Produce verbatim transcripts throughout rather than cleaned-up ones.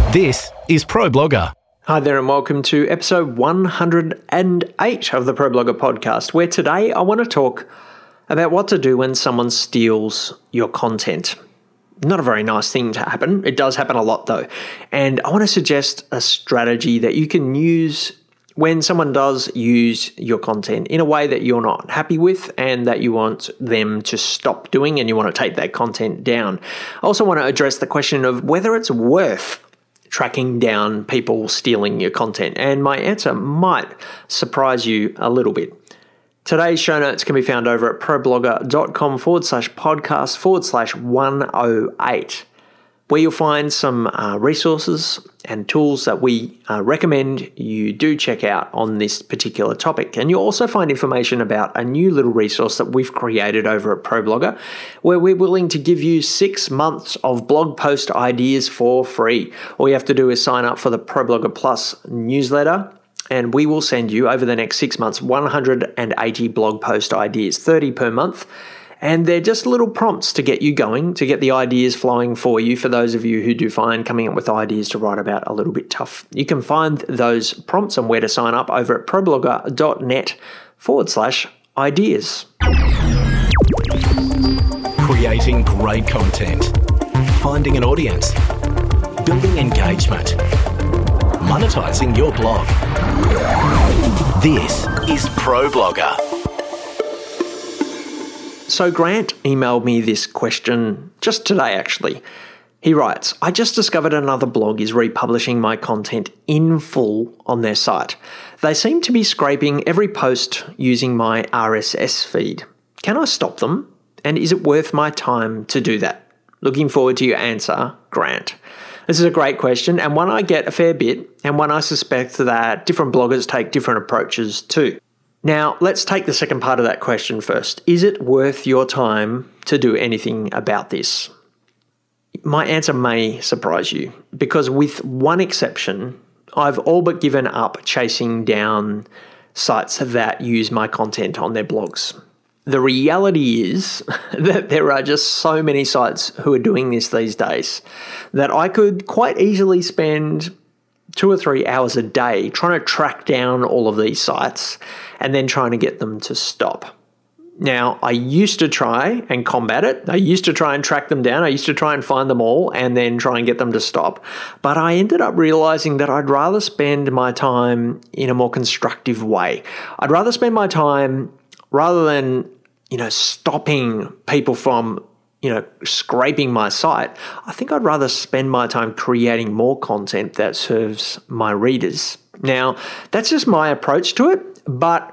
This is ProBlogger. Hi there and welcome to episode one hundred eight of the ProBlogger podcast, where today I want to talk about what to do when someone steals your content. Not a very nice thing to happen. It does happen a lot though. And I want to suggest a strategy that you can use when someone does use your content in a way that you're not happy with and that you want them to stop doing and you want to take that content down. I also want to address the question of whether it's worth tracking down people stealing your content. And my answer might surprise you a little bit. Today's show notes can be found over at problogger.com forward slash podcast forward slash 108, where you'll find some uh, resources and tools that we uh, recommend you do check out on this particular topic. And you'll also find information about a new little resource that we've created over at ProBlogger, where we're willing to give you six months of blog post ideas for free. All you have to do is sign up for the ProBlogger Plus newsletter, and we will send you over the next six months one hundred eighty blog post ideas, thirty per month. And they're just little prompts to get you going, to get the ideas flowing for you, for those of you who do find coming up with ideas to write about a little bit tough. You can find those prompts and where to sign up over at problogger.net forward slash ideas. Creating great content, finding an audience, building engagement, monetizing your blog. This is ProBlogger. So Grant emailed me this question just today, actually. He writes, I just discovered another blog is republishing my content in full on their site. They seem to be scraping every post using my R S S feed. Can I stop them? And is it worth my time to do that? Looking forward to your answer, Grant. This is a great question and one I get a fair bit, and one I suspect that different bloggers take different approaches to. Now, let's take the second part of that question first. Is it worth your time to do anything about this? My answer may surprise you, because with one exception, I've all but given up chasing down sites that use my content on their blogs. The reality is that there are just so many sites who are doing this these days that I could quite easily spend two or three hours a day trying to track down all of these sites and then trying to get them to stop. Now, I used to try and combat it. I used to try and track them down. I used to try and find them all and then try and get them to stop. But I ended up realizing that I'd rather spend my time in a more constructive way. I'd rather spend my time, rather than, you know, stopping people from you know, scraping my site, I think I'd rather spend my time creating more content that serves my readers. Now, that's just my approach to it, but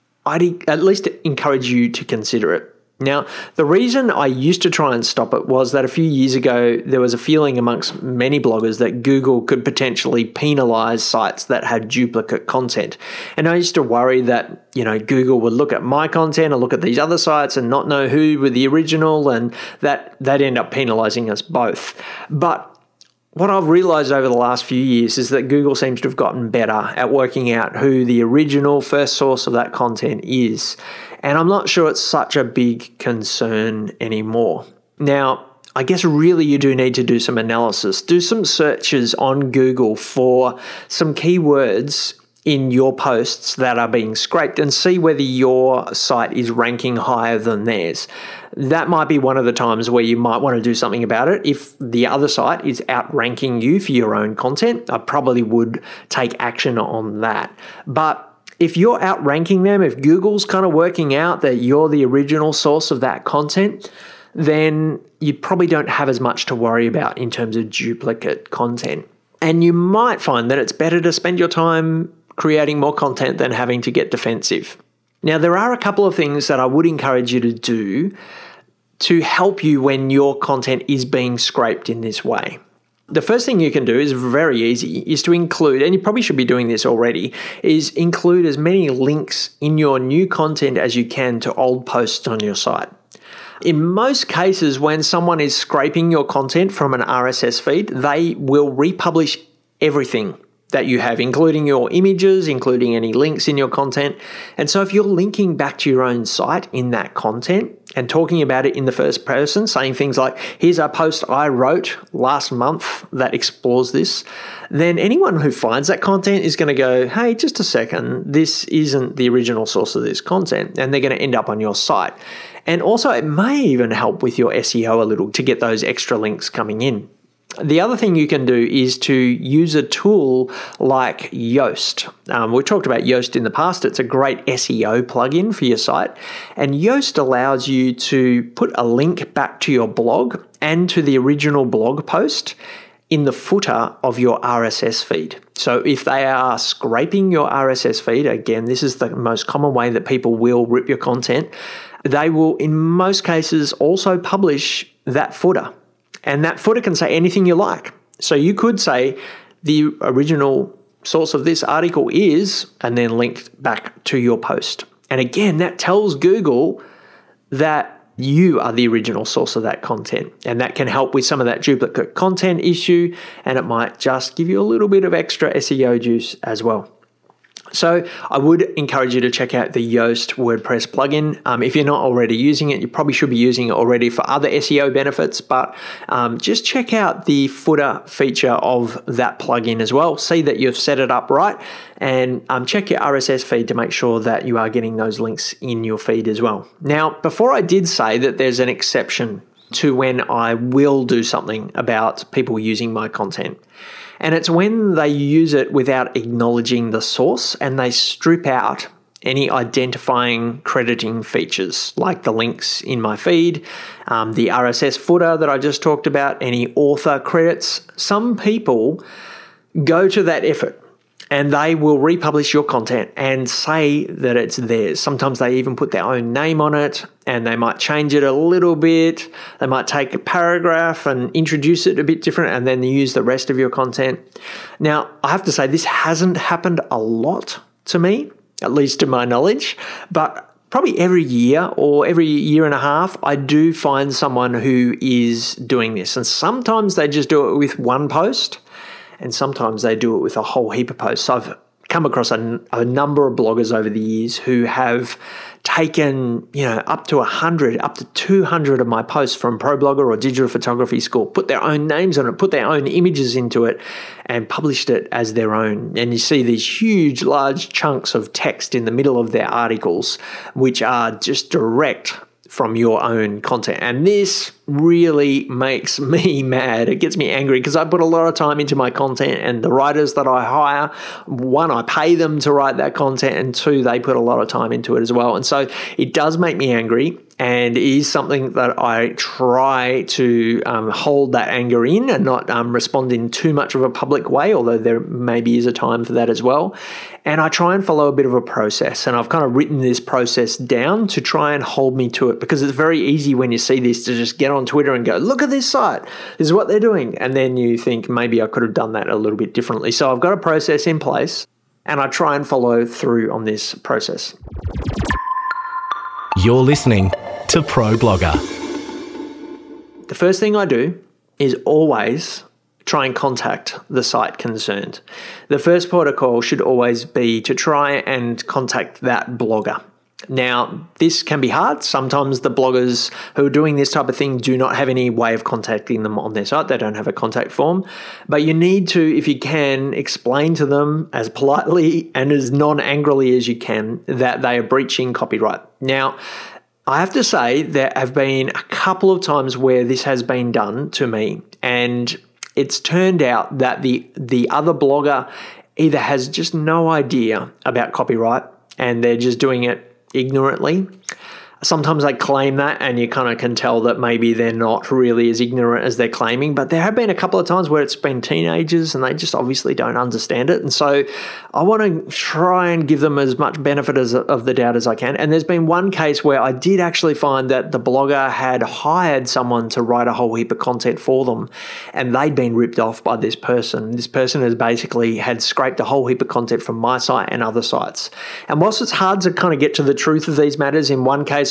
I'd at least encourage you to consider it. Now, the reason I used to try and stop it was that a few years ago, there was a feeling amongst many bloggers that Google could potentially penalize sites that had duplicate content. And I used to worry that, you know, Google would look at my content and look at these other sites and not know who were the original, and that they'd end up penalizing us both. But what I've realized over the last few years is that Google seems to have gotten better at working out who the original first source of that content is. And I'm not sure it's such a big concern anymore. Now, I guess really you do need to do some analysis. Do some searches on Google for some keywords in your posts that are being scraped and see whether your site is ranking higher than theirs. That might be one of the times where you might want to do something about it. If the other site is outranking you for your own content, I probably would take action on that. But if you're outranking them, if Google's kind of working out that you're the original source of that content, then you probably don't have as much to worry about in terms of duplicate content. And you might find that it's better to spend your time creating more content than having to get defensive. Now, there are a couple of things that I would encourage you to do to help you when your content is being scraped in this way. The first thing you can do is very easy, is to include, and you probably should be doing this already, is include as many links in your new content as you can to old posts on your site. In most cases, when someone is scraping your content from an R S S feed, they will republish everything that you have, including your images, including any links in your content. And so if you're linking back to your own site in that content and talking about it in the first person, saying things like, here's a post I wrote last month that explores this, then anyone who finds that content is going to go, hey, just a second, this isn't the original source of this content, and they're going to end up on your site. And also it may even help with your S E O a little to get those extra links coming in. The other thing you can do is to use a tool like Yoast. Um, we talked about Yoast in the past. It's a great S E O plugin for your site. And Yoast allows you to put a link back to your blog and to the original blog post in the footer of your R S S feed. So if they are scraping your R S S feed, again, this is the most common way that people will rip your content, they will in most cases also publish that footer. And that footer can say anything you like. So you could say the original source of this article is, and then link back to your post. And again, that tells Google that you are the original source of that content. And that can help with some of that duplicate content issue. And it might just give you a little bit of extra S E O juice as well. So I would encourage you to check out the Yoast WordPress plugin. Um, if you're not already using it, you probably should be using it already for other S E O benefits, but um, just check out the footer feature of that plugin as well. See that you've set it up right, and um, check your R S S feed to make sure that you are getting those links in your feed as well. Now, before I did say that there's an exception to when I will do something about people using my content. And it's when they use it without acknowledging the source and they strip out any identifying crediting features like the links in my feed, um, the R S S footer that I just talked about, any author credits. Some people go to that effort and they will republish your content and say that it's theirs. Sometimes they even put their own name on it, and they might change it a little bit. They might take a paragraph and introduce it a bit different, and then use the rest of your content. Now, I have to say this hasn't happened a lot to me, at least to my knowledge, but probably every year or every year and a half, I do find someone who is doing this. And sometimes they just do it with one post, and sometimes they do it with a whole heap of posts. So I've come across a, a number of bloggers over the years who have taken, you know, up to one hundred, up to two hundred of my posts from ProBlogger or Digital Photography School, put their own names on it, put their own images into it, and published it as their own. And you see these huge, large chunks of text in the middle of their articles, which are just direct from your own content. And this really makes me mad. It gets me angry because I put a lot of time into my content, and the writers that I hire, one, I pay them to write that content, and two, they put a lot of time into it as well. And so it does make me angry, and it is something that I try to um, hold that anger in and not um, respond in too much of a public way, although there maybe is a time for that as well. And I try and follow a bit of a process, and I've kind of written this process down to try and hold me to it, because it's very easy when you see this to just get on Twitter and go, look at this site, this is what they're doing. And then you think, maybe I could have done that a little bit differently. So I've got a process in place, and I try and follow through on this process. You're listening to ProBlogger. The first thing I do is always try and contact the site concerned. The first port of call should always be to try and contact that blogger. Now, this can be hard. Sometimes the bloggers who are doing this type of thing do not have any way of contacting them on their site. They don't have a contact form. But you need to, if you can, explain to them as politely and as non-angrily as you can that they are breaching copyright. Now, I have to say there have been a couple of times where this has been done to me, and it's turned out that the the other blogger either has just no idea about copyright and they're just doing it ignorantly. Sometimes they claim that, and you kind of can tell that maybe they're not really as ignorant as they're claiming. But there have been a couple of times where it's been teenagers and they just obviously don't understand it. And so I want to try and give them as much benefit as, of the doubt as I can. And there's been one case where I did actually find that the blogger had hired someone to write a whole heap of content for them, and they'd been ripped off by this person. This person has basically had scraped a whole heap of content from my site and other sites. And whilst it's hard to kind of get to the truth of these matters, in one case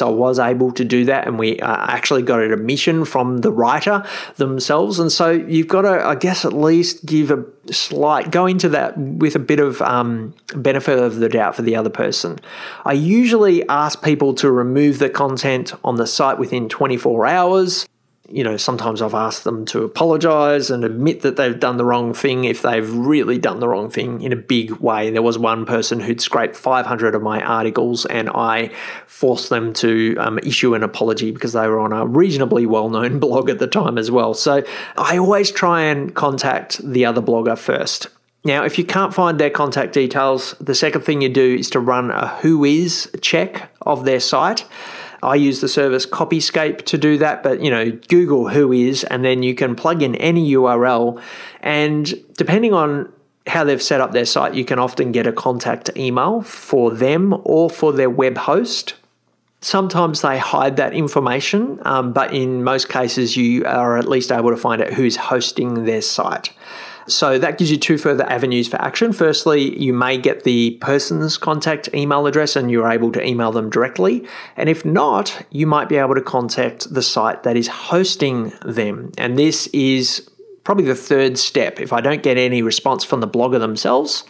case, I was able to do that, and we uh, actually got an admission from the writer themselves. And so you've got to, I guess, at least give a slight, go into that with a bit of um, benefit of the doubt for the other person. I usually ask people to remove the content on the site within twenty-four hours. You know, sometimes I've asked them to apologize and admit that they've done the wrong thing if they've really done the wrong thing in a big way. There was one person who'd scraped five hundred of my articles, and I forced them to um, issue an apology because they were on a reasonably well-known blog at the time as well. So I always try and contact the other blogger first. Now, if you can't find their contact details, the second thing you do is to run a whois check of their site. I use the service Copyscape to do that, but, you know, Google whois, and then you can plug in any U R L. And depending on how they've set up their site, you can often get a contact email for them or for their web host. Sometimes they hide that information, um, but in most cases, you are at least able to find out who's hosting their site. So that gives you two further avenues for action. Firstly, you may get the person's contact email address and you're able to email them directly. And if not, you might be able to contact the site that is hosting them. And this is probably the third step. If I don't get any response from the blogger themselves,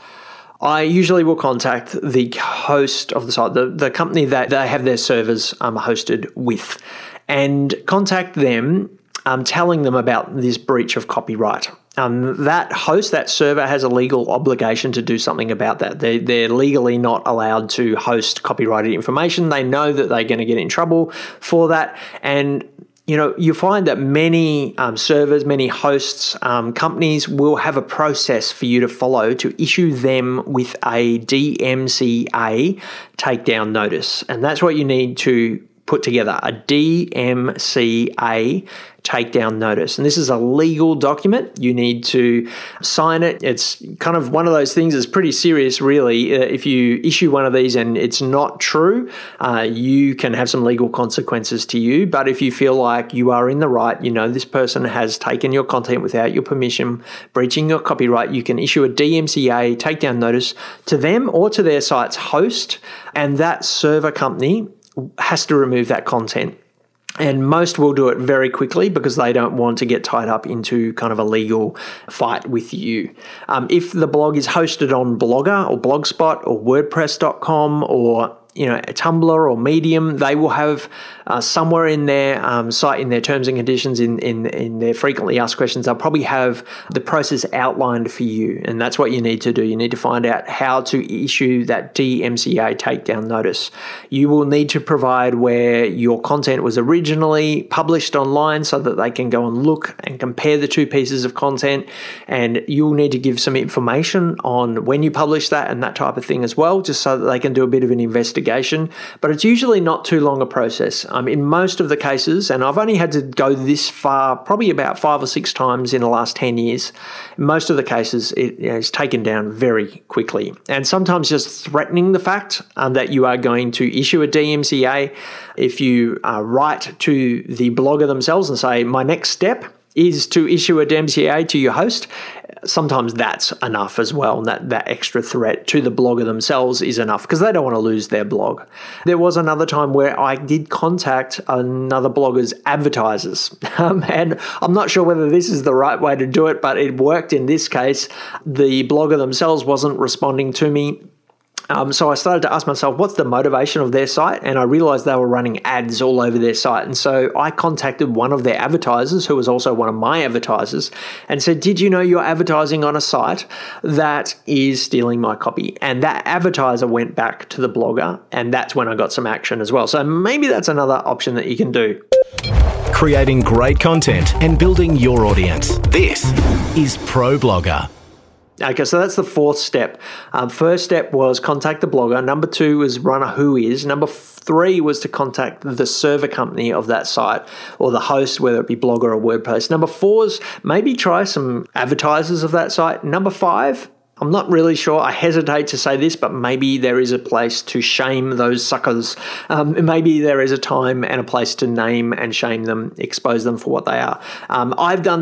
I usually will contact the host of the site, the, the company that they have their servers um, hosted with, and contact them, um, telling them about this breach of copyright. Um, that host, that server, has a legal obligation to do something about that. They, they're legally not allowed to host copyrighted information. They know that they're going to get in trouble for that. And, you know, you find that many um, servers, many hosts, um, companies will have a process for you to follow to issue them with a D M C A takedown notice. And that's what you need to put together, a D M C A takedown notice. And this is a legal document. You need to sign it. It's kind of one of those things that's pretty serious, really. Uh, if you issue one of these and it's not true, uh, you can have some legal consequences to you. But if you feel like you are in the right, you know, this person has taken your content without your permission, breaching your copyright, you can issue a D M C A takedown notice to them or to their site's host, and that server company has to remove that content. And most will do it very quickly because they don't want to get tied up into kind of a legal fight with you. Um, if the blog is hosted on Blogger or Blogspot or WordPress dot com or, you know, Tumblr or Medium, they will have uh, somewhere in their um, site, in their terms and conditions, in, in, in their frequently asked questions, they'll probably have the process outlined for you. And that's what you need to do. You need to find out how to issue that D M C A takedown notice. You will need to provide where your content was originally published online so that they can go and look and compare the two pieces of content. And you'll need to give some information on when you publish that and that type of thing as well, just so that they can do a bit of an investigation. But it's usually not too long a process. Um, in most of the cases, and I've only had to go this far probably about five or six times in the last ten years, in most of the cases it you know, is taken down very quickly. And sometimes just threatening the fact um, that you are going to issue a D M C A, if you uh, write to the blogger themselves and say, my next step is to issue a D M C A to your host, sometimes that's enough as well. And that, that extra threat to the blogger themselves is enough because they don't want to lose their blog. There was another time where I did contact another blogger's advertisers. Um, and I'm not sure whether this is the right way to do it, but it worked in this case. The blogger themselves wasn't responding to me. Um, so I started to ask myself, what's the motivation of their site? And I realized they were running ads all over their site. And so I contacted one of their advertisers, who was also one of my advertisers, and said, did you know you're advertising on a site that is stealing my copy? And that advertiser went back to the blogger, and that's when I got some action as well. So maybe that's another option that you can do. Creating great content and building your audience. This is ProBlogger. Okay, so that's the fourth step. Um, first step was contact the blogger. Number two was run a whois. Number three was to contact the server company of that site or the host, whether it be Blogger or WordPress. Number four is maybe try some advertisers of that site. Number five, I'm not really sure. I hesitate to say this, but maybe there is a place to shame those suckers. Um, maybe there is a time and a place to name and shame them, expose them for what they are. Um, I've done this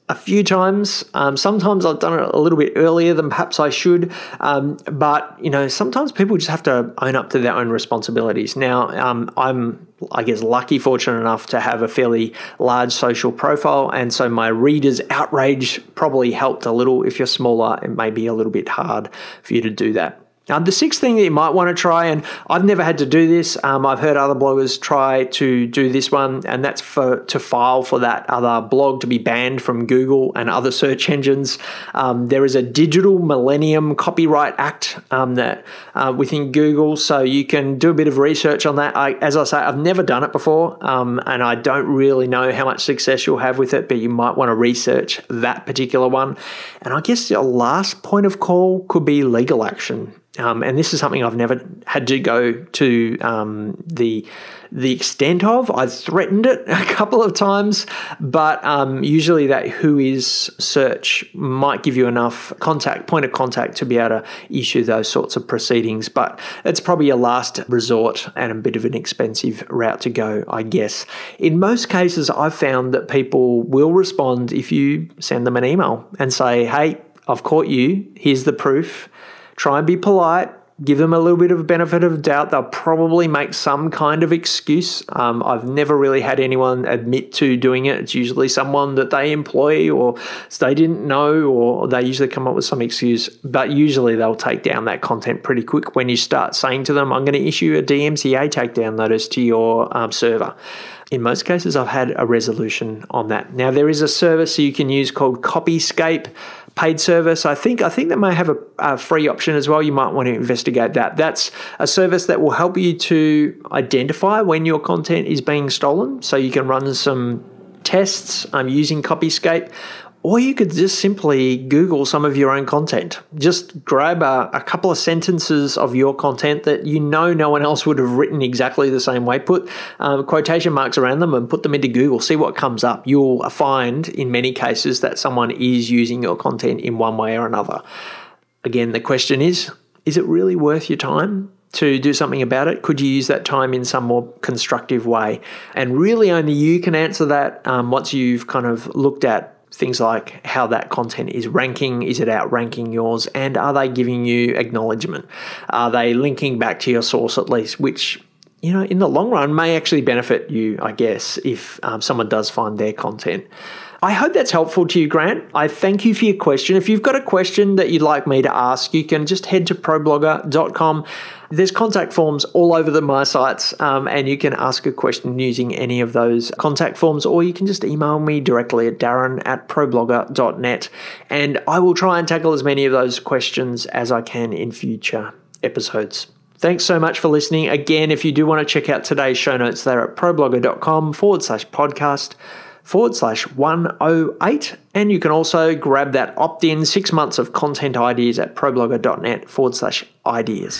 a few times. Um, sometimes I've done it a little bit earlier than perhaps I should. Um, but, you know, sometimes people just have to own up to their own responsibilities. Now, um, I'm, I guess, lucky, fortunate enough to have a fairly large social profile. And so my readers' outrage probably helped a little. If you're smaller, it may be a little bit hard for you to do that. Now, the sixth thing that you might want to try, and I've never had to do this, um, I've heard other bloggers try to do this one, and that's for to file for that other blog to be banned from Google and other search engines. Um, there is a Digital Millennium Copyright Act um, that uh, within Google, so you can do a bit of research on that. I, as I say, I've never done it before, um, and I don't really know how much success you'll have with it, but you might want to research that particular one. And I guess your last point of call could be legal action. Um, and this is something I've never had to go to um, the the extent of. I've threatened it a couple of times, but um, usually that Whois search might give you enough contact, point of contact to be able to issue those sorts of proceedings. But it's probably a last resort and a bit of an expensive route to go, I guess. In most cases, I've found that people will respond if you send them an email and say, hey, I've caught you. Here's the proof. Try and be polite, give them a little bit of a benefit of doubt. They'll probably make some kind of excuse. Um, I've never really had anyone admit to doing it. It's usually someone that they employ or they didn't know, or they usually come up with some excuse. But usually they'll take down that content pretty quick when you start saying to them, I'm going to issue a D M C A takedown notice to your um, server. In most cases, I've had a resolution on that. Now, there is a service you can use called Copyscape, paid service. I think I think that may have a, a free option as well. You might want to investigate that. That's a service that will help you to identify when your content is being stolen. So you can run some tests um, using Copyscape. Or you could just simply Google some of your own content. Just grab a, a couple of sentences of your content that you know no one else would have written exactly the same way. Put um, quotation marks around them and put them into Google. See what comes up. You'll find in many cases that someone is using your content in one way or another. Again, the question is, is it really worth your time to do something about it? Could you use that time in some more constructive way? And really only you can answer that um, once you've kind of looked at things like how that content is ranking. Is it outranking yours? And are they giving you acknowledgement? Are they linking back to your source at least, which, you know, in the long run may actually benefit you, I guess, if um, someone does find their content. I hope that's helpful to you, Grant. I thank you for your question. If you've got a question that you'd like me to ask, you can just head to pro blogger dot com. There's contact forms all over the my sites, um, and you can ask a question using any of those contact forms, or you can just email me directly at darren at pro blogger dot net, and I will try and tackle as many of those questions as I can in future episodes. Thanks so much for listening. Again, if you do want to check out today's show notes, they're at pro blogger dot com forward slash podcast. forward slash one oh eight. And you can also grab that opt-in six months of content ideas at pro blogger dot net forward slash ideas.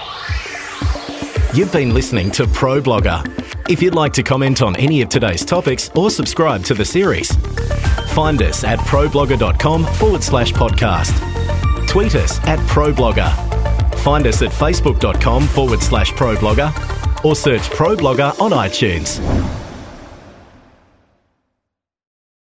You've been listening to ProBlogger. If you'd like to comment on any of today's topics or subscribe to the series, find us at pro blogger dot com forward slash podcast. Tweet us at ProBlogger. Find us at facebook dot com forward slash ProBlogger or search ProBlogger on iTunes.